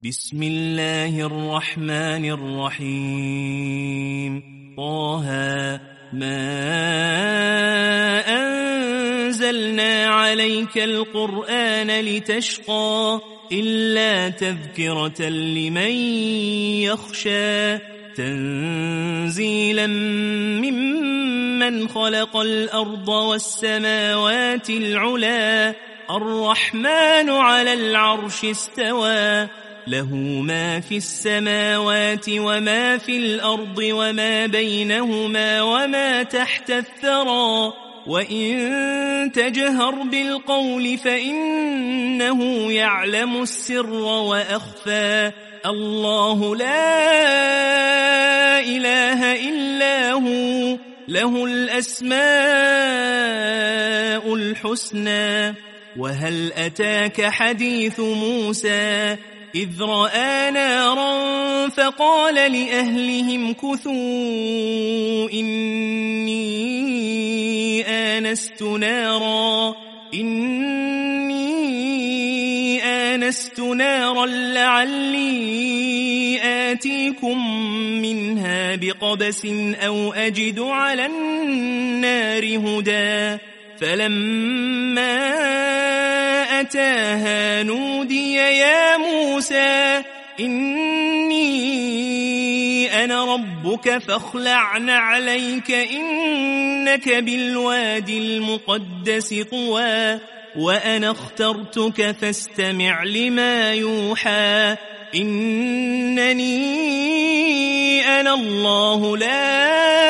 بسم الله الرحمن الرحيم. طه ما أنزلنا عليك القرآن لتشقى إلا تذكرة لمن يخشى تنزيلا ممن خلق الأرض والسماوات العلا الرحمن على العرش استوى له ما في السماوات وما في الأرض وما بينهما وما تحت الثرى وإن تجهر بالقول فإنه يعلم السر وأخفى الله لا إله إلا هو له الأسماء الحسنى. وهل أتاك حديث موسى إذ رأى نارا فقال لأهلهم كثوا إني آنست نارا لعلي آتيكم منها بقبس أو أجد على النار هدى فلما أتاها نودي يا موسى إني أنا ربك فاخلع نعليك إنك بالوادي المقدس طوى وأنا اخترتك فاستمع لما يوحى إنني أنا الله لا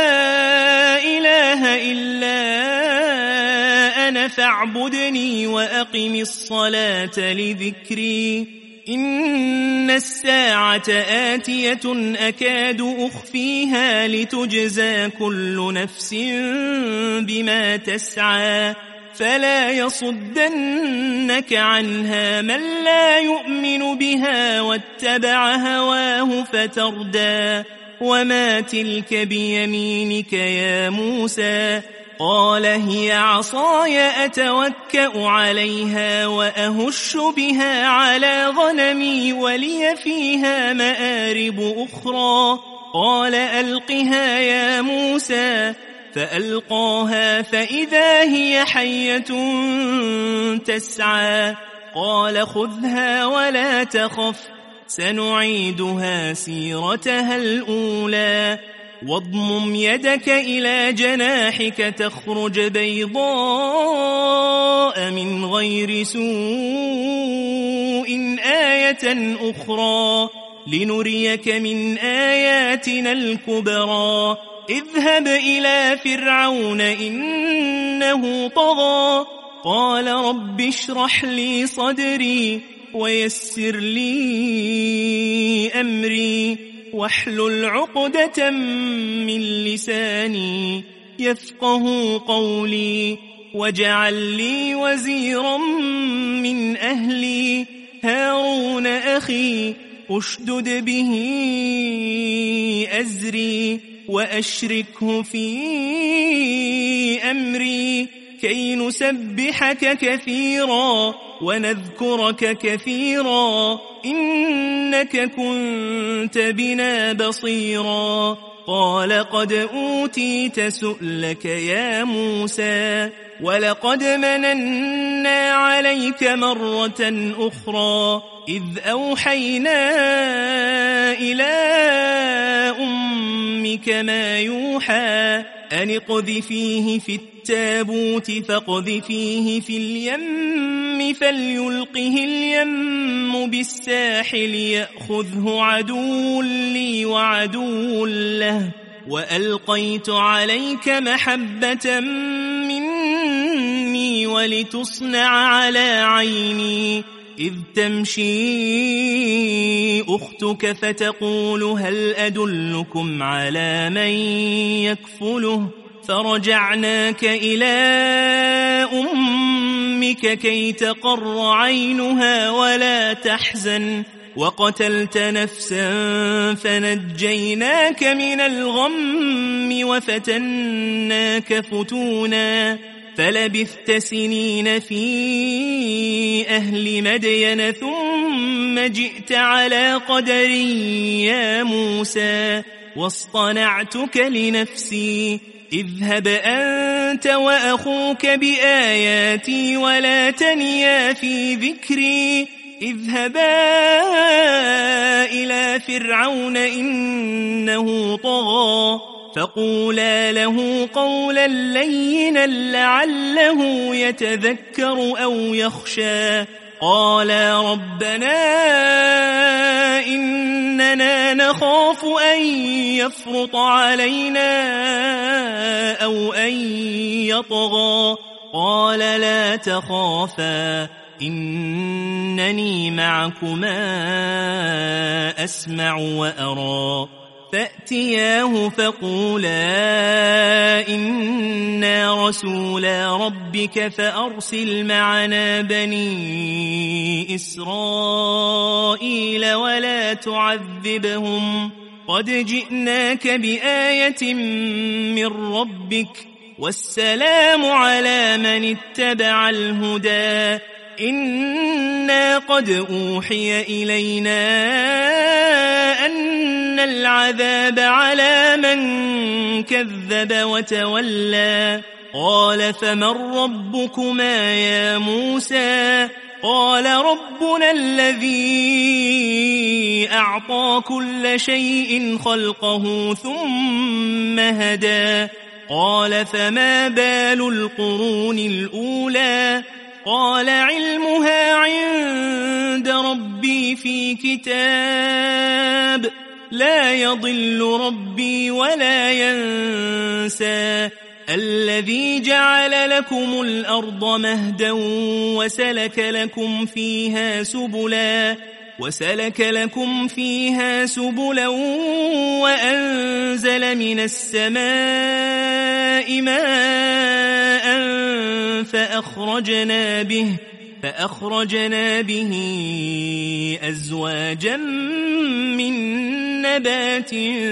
إله إلا أنا فاعبدني وأقم الصلاة لذكري إن الساعة آتية أكاد أخفيها لتجزى كل نفس بما تسعى فلا يصدنك عنها من لا يؤمن بها واتبع هواه فتردى وما تلك بيمينك يا موسى قال هي عصاي أتوكأ عليها وأهش بها على غنمي ولي فيها مآرب أخرى قال ألقها يا موسى فألقاها فإذا هي حية تسعى قال خذها ولا تخف سنعيدها سيرتها الأولى واضمم يدك إلى جناحك تخرج بيضاء من غير سوء آية أخرى لنريك من آياتنا الكبرى اذهب إلى فرعون إنه طغى قال رب اشرح لي صدري ويسر لي أمري واحلل عقدة من لساني يفقه قولي واجعل لي وزيرا من أهلي هارون أخي أشدد به أزري وأشركه في أمري كي نسبحك كثيرا ونذكرك كثيرا إنك كنت بنا بصيرا قال قد أوتيت سؤلك يا موسى ولقد مننا عليك مرة أخرى إذ أوحينا إلى أمك ما يوحى أن اقذفيه في التابوت فاقذفيه في اليم فليلقه اليم بالساحل يأخذه عدو لي وعدو له وألقيت عليك محبة مني ولتصنع على عيني إذ تمشي أختك فتقول هل أدلكم على من يكفله فرجعناك إلى أمك كي تقر عينها ولا تحزن وقتلت نفسا فنجيناك من الغم وفتناك فتونا فلبثت سنين في أهل مدين ثم ثم جئت على قدري يا موسى واصطنعتك لنفسي اذهب أنت وأخوك بآياتي ولا تنيا في ذكري اذهبا إلى فرعون إنه طغى فقولا له قولا لينا لعله يتذكر أو يخشى قالا ربنا إننا نخاف أن يفرط علينا أو أن يطغى قال لا تخافا إنني معكما أسمع وأرى فأتياه فقولا إنا رسولا ربك فأرسل معنا بني إسرائيل ولا تعذبهم قد جئناك بآية من ربك والسلام على من اتبع الهدى إنا قد أوحي إلينا أن العذاب على من كذب وتولى قال فمن ربكما يا موسى قال ربنا الذي أعطى كل شيء خلقه ثم هدى قال فما بال القرون الأولى قال علمها عند ربي في كتاب لا يضل ربي ولا ينسى الذي جعل لكم الأرض مهدا وسلك لكم فيها سبلا وأنزل من السماء ماء فأخرجنا به أزواجا من نبات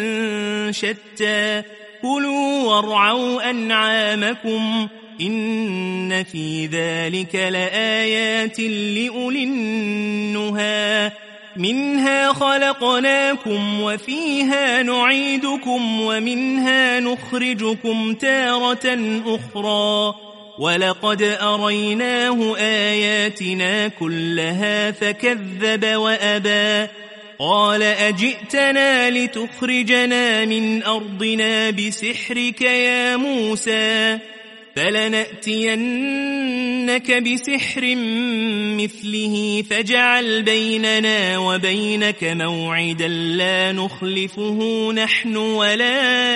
شتى كلوا وارعوا أنعامكم إن في ذلك لآيات لأولي النهى منها خلقناكم وفيها نعيدكم ومنها نخرجكم تارة أخرى ولقد أريناه آياتنا كلها فكذب وأبى قال أجئتنا لتخرجنا من أرضنا بسحرك يا موسى فلنأتينك بسحر مثله فاجعل بيننا وبينك موعدا لا نخلفه نحن ولا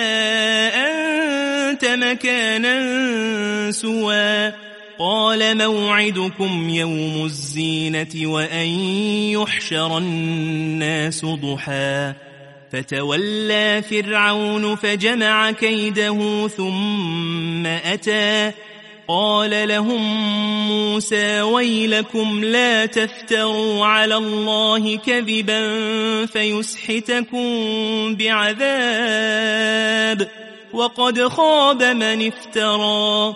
أنت مكانا سوى قال موعدكم يوم الزينة وأن يحشر الناس ضحى فتولى فرعون فجمع كيده ثم أتى قال لهم موسى ويلكم لا تفتروا على الله كذبا فيسحتكم بعذاب وقد خاب من افترى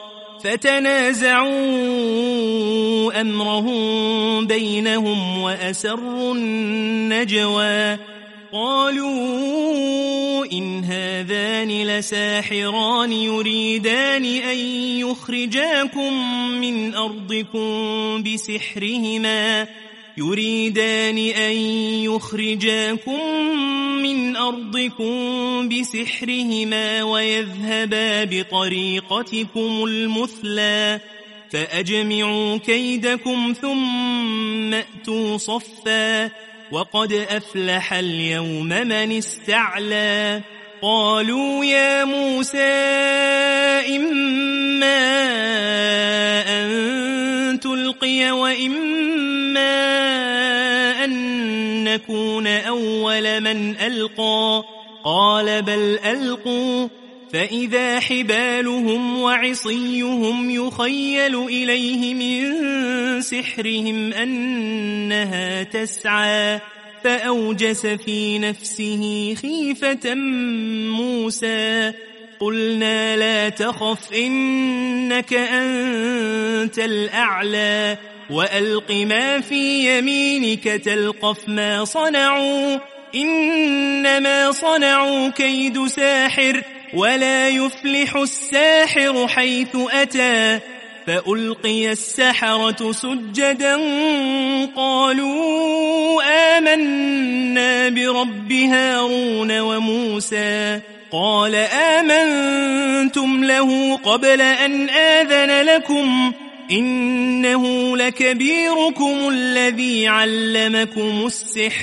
فتنازعوا أمرهم بينهم وأسروا النجوى قالوا إن هذان لساحران يريدان أن يخرجاكم من أرضكم بسحرهما ويذهبا بطريقتكم المثلى فأجمعوا كيدكم ثم أتوا صفا وقد أفلح اليوم من استعلى قالوا يا موسى إما أن تلقي وإما أن نكون أول من ألقى قال بل ألقوا فإذا حبالهم وعصيهم يخيل إليه من سحرهم أنها تسعى فأوجس في نفسه خيفة موسى قلنا لا تخف إنك أنت الأعلى وألق ما في يمينك تلقف ما صنعوا إنما صنعوا كيد ساحر ولا يفلح الساحر حيث أتى فألقي السحرة سجدا قالوا آمنا برب هارون وموسى قال آمنتم له قبل أن آذن لكم إنه لكبيركم الذي علمكم السحر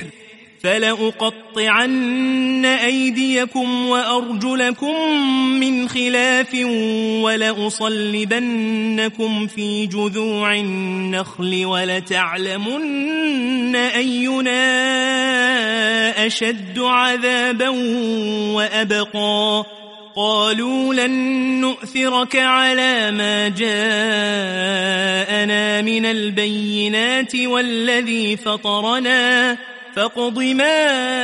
فلأقطعن أيديكم وأرجلكم من خلاف ولأصلبنكم في جذوع النخل ولتعلمن أينا أشد عذابا وأبقى قالوا لن نؤثرك على ما جاءنا من البينات والذي فطرنا فاقض ما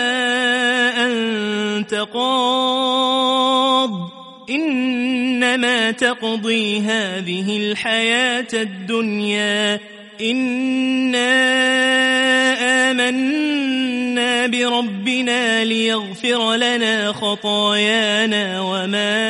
أنت قاض إنما تقضي هذه الحياة الدنيا إنا آمنا بربنا ليغفر لنا خطايانا وما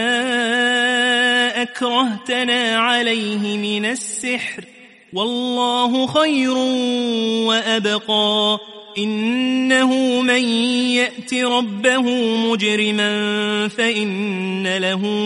أكرهتنا عليه من السحر والله خير وأبقى إنه من يأت ربه مجرما فإن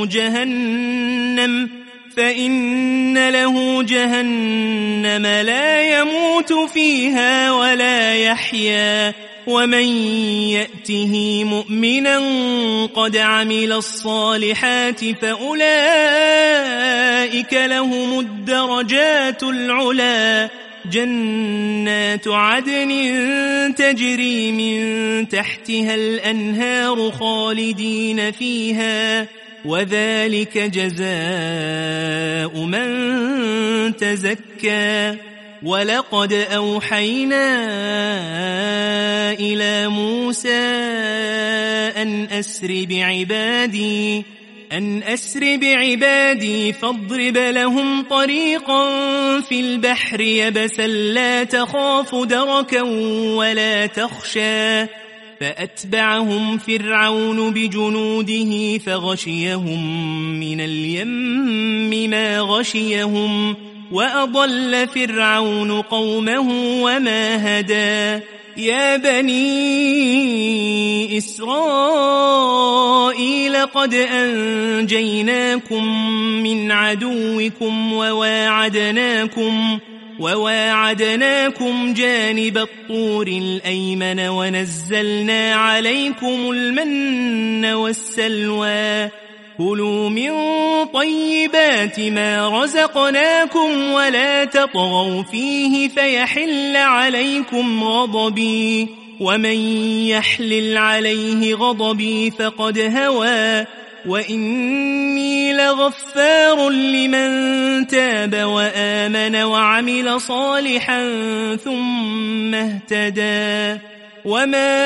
له جهنم لا يموت فيها ولا يحيا ومن يأته مؤمنا قد عمل الصالحات فأولئك لهم الدرجات العلا جنات عدن تجري من تحتها الأنهار خالدين فيها وذلك جزاء من تزكى ولقد أوحينا إلى موسى أن أسر بعبادي فاضرب لهم طريقا في البحر يبسا لا تخاف دركا ولا تخشى فأتبعهم فرعون بجنوده فغشيهم من اليم ما غشيهم وأضل فرعون قومه وما هدى يا بني إسرائيل قد أنجيناكم من عدوكم وواعدناكم جانب الطور الأيمن ونزلنا عليكم المن والسلوى كلوا من طيبات ما رزقناكم ولا تطغوا فيه فيحل عليكم غضبي ومن يحلل عليه غضبي فقد هوى وإني لغفار لمن تاب وآمن وعمل صالحا ثم اهتدى وما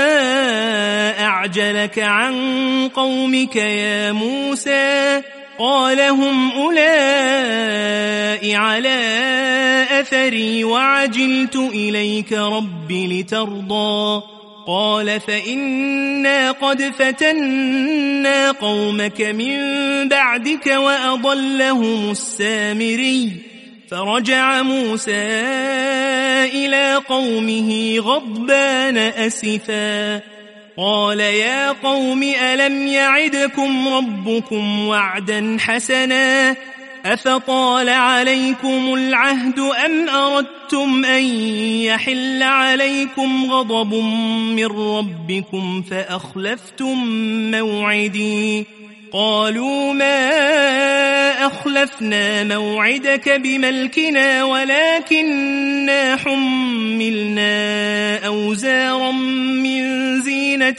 أعجلك عن قومك يا موسى قال هم أولئك على أثري وعجلت إليك رب لترضى قال فإنا قد فتنا قومك من بعدك وأضلهم السامري فرجع موسى إلى قومه غضبان أسفا قال يا قوم ألم يعدكم ربكم وعدا حسنا أفطال عليكم العهد أم أردتم أن يحل عليكم غضب من ربكم فأخلفتم موعدي قالوا ما أخلفنا موعدك بملكنا ولكننا حملنا أوزارا من زينة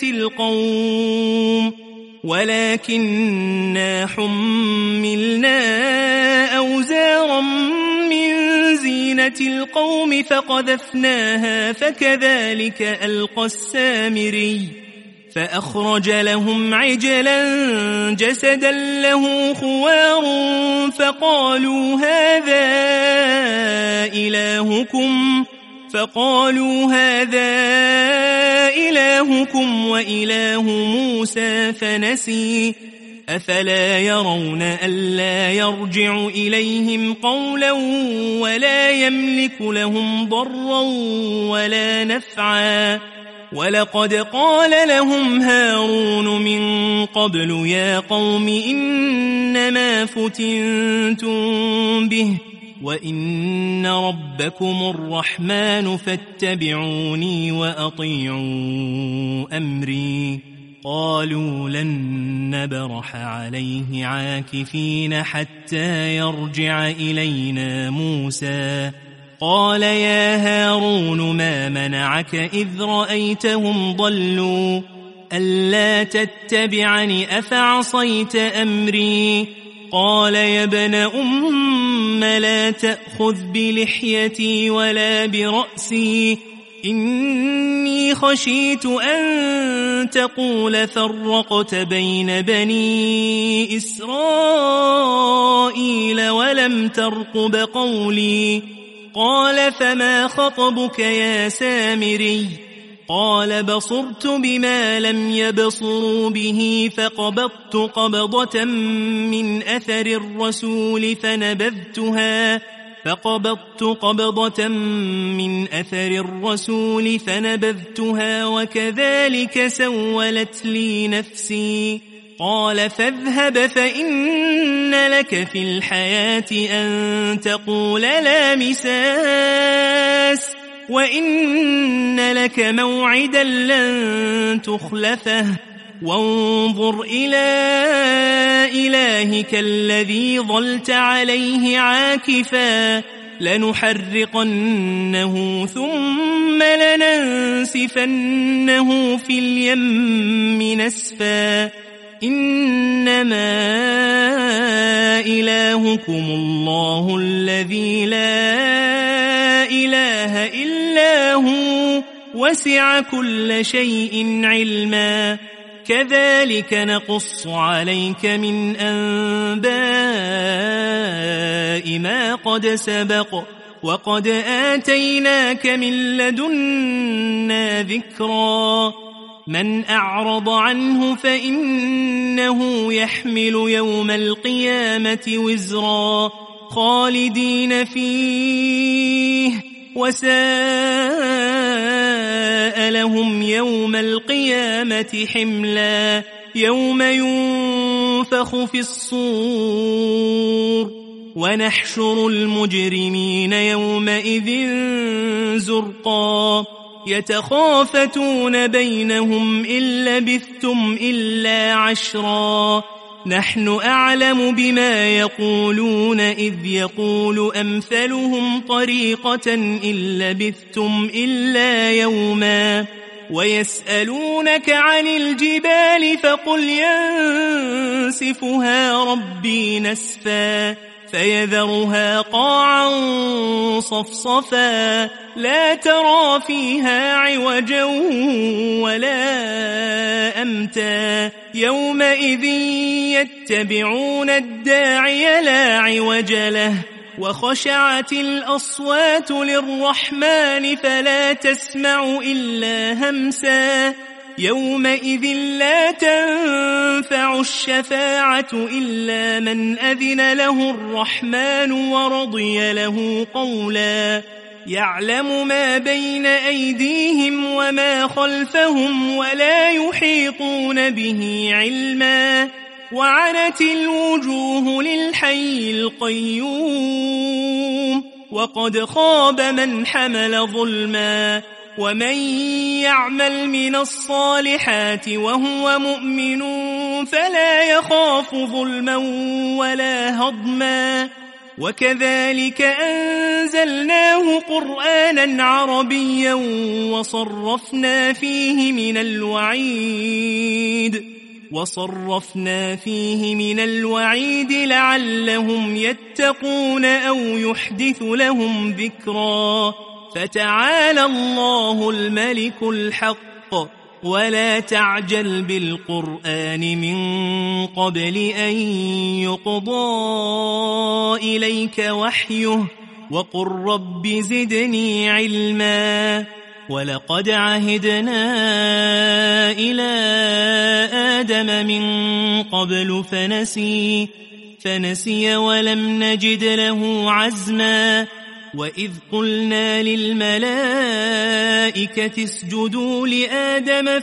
القوم فقذفناها فكذلك ألقى السامري فأخرج لهم عجلا جسدا له خوار فقالوا هذا إلهكم وإله موسى فنسي أفلا يرون ألا يرجع إليهم قولا ولا يملك لهم ضرا ولا نفعا ولقد قال لهم هارون من قبل يا قوم إنما فتنتم به وإن ربكم الرحمن فاتبعوني وأطيعوا أمري قالوا لن نبرح عليه عاكفين حتى يرجع إلينا موسى قال يا هارون ما منعك إذ رأيتهم ضلوا ألا تتبعني أفعصيت أمري قال يا ابن أم لا تأخذ بلحيتي ولا برأسي إني خشيت أن تقول فرقت بين بني إسرائيل ولم ترقب قولي قال فما خطبك يا سامري قال بصرت بما لم يبصروا به فقبضت قبضة من أثر الرسول فنبذتها وكذلك سولت لي نفسي قال فاذهب فإن لك في الحياة أن تقول لا مساس وإن لك موعدا لن تخلفه وانظر إلى إلهك الذي ظلت عليه عاكفا لنحرقنه ثم لننسفنه في اليم نسفا إنما إلهكم الله الذي لا إله إلا هو وسع كل شيء علما كذلك نقص عليك من أنباء ما قد سبق وقد آتيناك من لدنا ذكرا من أعرض عنه فإنه يحمل يوم القيامة وزرا خالدين فيه وساء لهم يوم القيامة حملا يوم ينفخ في الصور ونحشر المجرمين يومئذ زرقا يتخافتون بينهم إن لبثتم إلا عشرا نحن أعلم بما يقولون إذ يقول أمثلهم طريقة إن لبثتم إلا يوما ويسألونك عن الجبال فقل ينسفها ربي نسفا فيذرها قاعا صفصفا لا ترى فيها عوجا ولا أمتا يومئذ يتبعون الداعي لا عوج له وخشعت الأصوات للرحمن فلا تسمع إلا همسا يومئذ لا تنفع الشفاعة إلا من أذن له الرحمن ورضي له قولا يعلم ما بين أيديهم وما خلفهم ولا يحيطون به علما وعنت الوجوه للحي القيوم وقد خاب من حمل ظلما ومن يعمل من الصالحات وهو مؤمن فلا يخاف ظلما ولا هضما وكذلك أنزلناه قرآنا عربيا وصرفنا فيه من الوعيد لعلهم يتقون أو يحدث لهم ذكرا فتعالى الله الملك الحق ولا تعجل بالقرآن من قبل أن يقضى إليك وحيه وقل رب زدني علما ولقد عهدنا إلى آدم من قبل فنسي ولم نجد له عزما وإذ قلنا للملائكة اسجدوا لآدم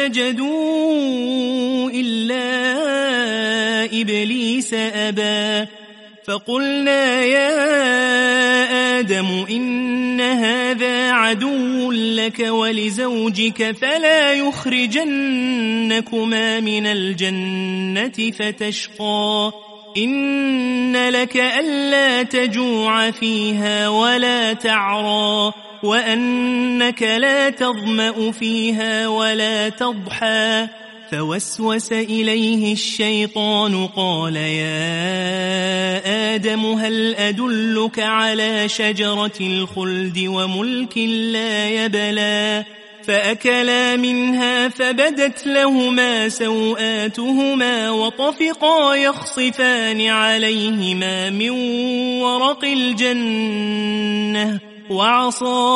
فسجدوا إلا إبليس أبى فقلنا يا آدم إن هذا عدو لك ولزوجك فلا يخرجنكما من الجنة فتشقى إن لك ألا تجوع فيها ولا تعرى وأنك لا تظمأ فيها ولا تضحى فوسوس إليه الشيطان قال يا آدم هل أدلك على شجرة الخلد وملك لا يبلى فأكلا منها فبدت لهما سوآتهما وطفقا يخصفان عليهما من ورق الجنة وعصى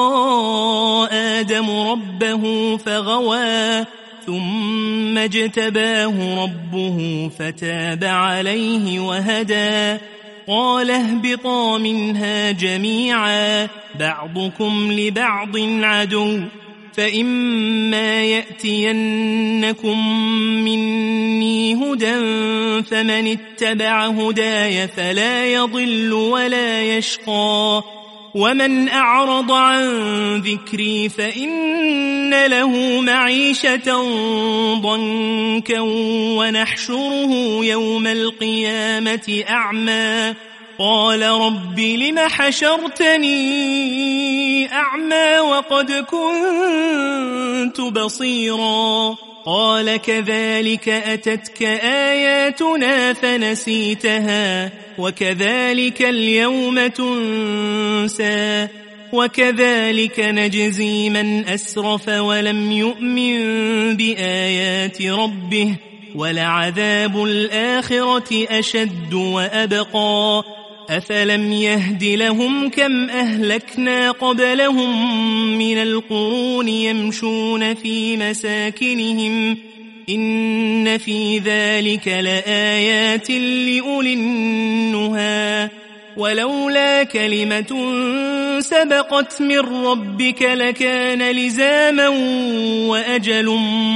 آدم ربه فغوى ثم اجتباه ربه فتاب عليه وهدى قال اهبطا منها جميعا بعضكم لبعض عدو فإما يأتينكم مني هدى فمن اتبع هداي فلا يضل ولا يشقى ومن أعرض عن ذكري فإن له معيشة ضنكا ونحشره يوم القيامة أعمى قال رب لم حشرتني أعمى وقد كنت بصيرا قال كذلك أتتك آياتنا فنسيتها وكذلك اليوم تنسى وكذلك نجزي من أسرف ولم يؤمن بآيات ربه ولعذاب الآخرة أشد وأبقى أفلم يهد لهم كم أهلكنا قبلهم من القرون يمشون في مساكنهم إن في ذلك لآيات لأولي النهى ولولا كلمة سبقت من ربك لكان لزاما وأجل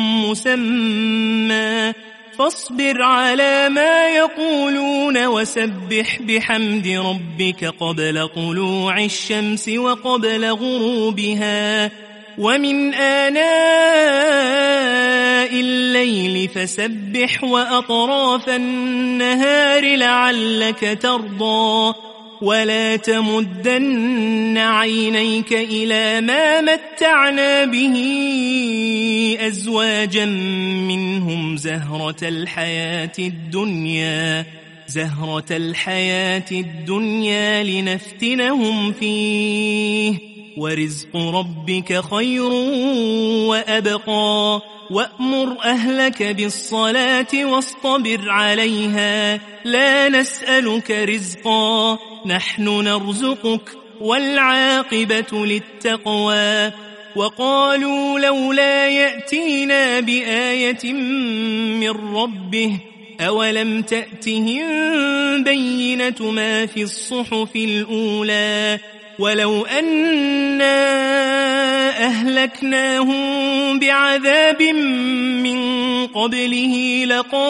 مسمى فاصبر على ما يقولون وسبح بحمد ربك قبل طلوع الشمس وقبل غروبها ومن آناء الليل فسبح وأطراف النهار لعلك ترضى ولا تمدن عينيك إلى ما متعنا به أزواجا منهم زهرة الحياة الدنيا لنفتنهم فيه ورزق ربك خير وأبقى وأمر أهلك بالصلاة واصطبر عليها لا نسألك رزقا نحن نرزقك والعاقبة للتقوى وقالوا لولا يأتينا بآية من ربه أولم تأتهم بينة ما في الصحف الأولى ولو أنا أهلكناهم بعذاب من قبله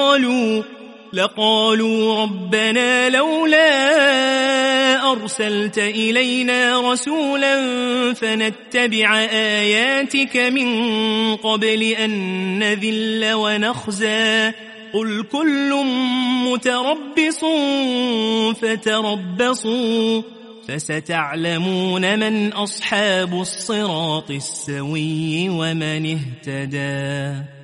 لقالوا ربنا لولا أرسلت إلينا رسولا فنتبع آياتك من قبل أن نذل ونخزى قل كل متربص فتربصوا فستعلمون من أصحاب الصراط السوي ومن اهتدى.